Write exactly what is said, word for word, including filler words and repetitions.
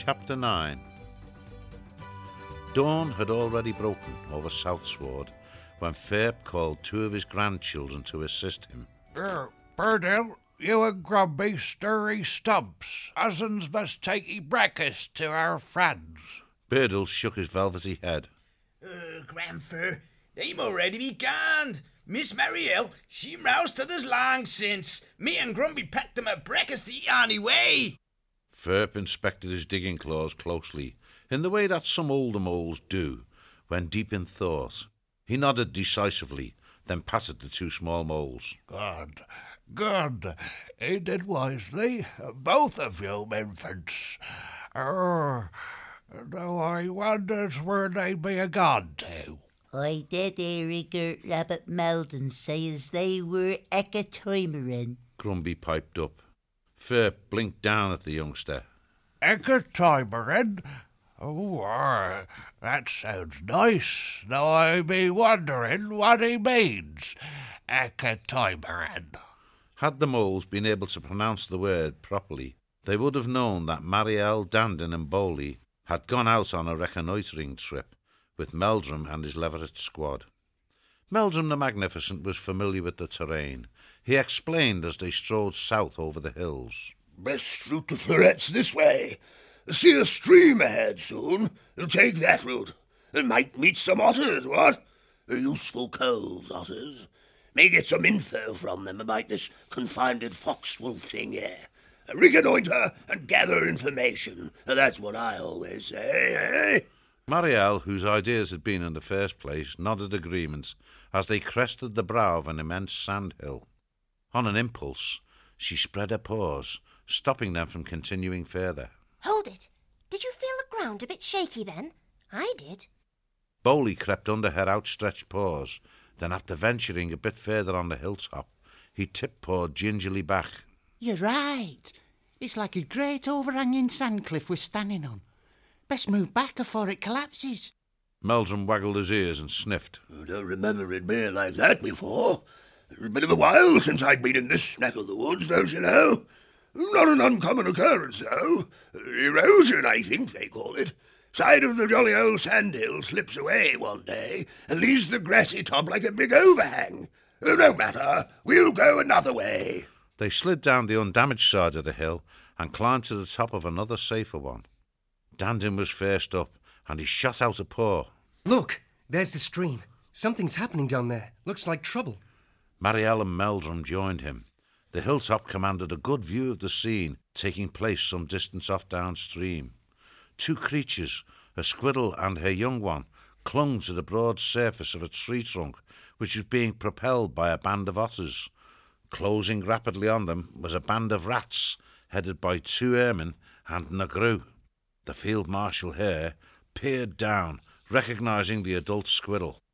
Chapter nine. Dawn had already broken over Southsward when Ferp called two of his grandchildren to assist him. Er, Birdell, you and Grumpy stir e stumps. Cousins must take e breakfast to our friends. Birdle shook his velvety head. Uh, Grandfer, they've already begun. Miss Marielle, she rousted us long since. Me and Grumpy packed them a breakfast to eat anyway. Ferp inspected his digging claws closely, in the way that some older moles do, when deep in thought. He nodded decisively, then patted the two small moles. Good, good. He did wisely, both of you infants. Er, though I wonders where they be a gone to. I did hear Rigger Rabbit Meldon say as they were ecatoimering. Grumpy piped up. Ferp blinked down at the youngster. Ecatoimering? Oh, uh, that sounds nice, though I be wondering what he means. Ecatoimering. Had the moles been able to pronounce the word properly, they would have known that Marielle, Dandin and Bowley had gone out on a reconnoitring trip with Meldrum and his Leverett squad. Meldrum the Magnificent was familiar with the terrain. He explained as they strode south over the hills. Best route to Fleurette's this way. See a stream ahead soon. Take that route. Might meet some otters, what? Useful coves, otters. May get some info from them about this confounded foxwolf thing here. Reconnoitre and gather information. That's what I always say, eh? Marielle, whose ideas had been in the first place, nodded agreement as they crested the brow of an immense sandhill. On an impulse, she spread her paws, stopping them from continuing further. Hold it. Did you feel the ground a bit shaky then? I did. Bowley crept under her outstretched paws. Then, after venturing a bit further on the hilltop, he tip-pawed gingerly back. You're right. It's like a great overhanging sand cliff we're standing on. Best move back before it collapses. Meldrum waggled his ears and sniffed. I don't remember it being like that before. It's a bit of a while since I'd been in this neck of the woods, don't you know? Not an uncommon occurrence, though. Erosion, I think they call it. Side of the jolly old sandhill slips away one day and leaves the grassy top like a big overhang. No matter, we'll go another way. They slid down the undamaged side of the hill and climbed to the top of another safer one. Dandin was first up, and he shot out a paw. Look, there's the stream. Something's happening down there. Looks like trouble. Marielle and Meldrum joined him. The hilltop commanded a good view of the scene taking place some distance off downstream. Two creatures, a squirrel and her young one, clung to the broad surface of a tree trunk which was being propelled by a band of otters. Closing rapidly on them was a band of rats, headed by two airmen and Nagru. The field marshal here peered down, recognising the adult squirrel.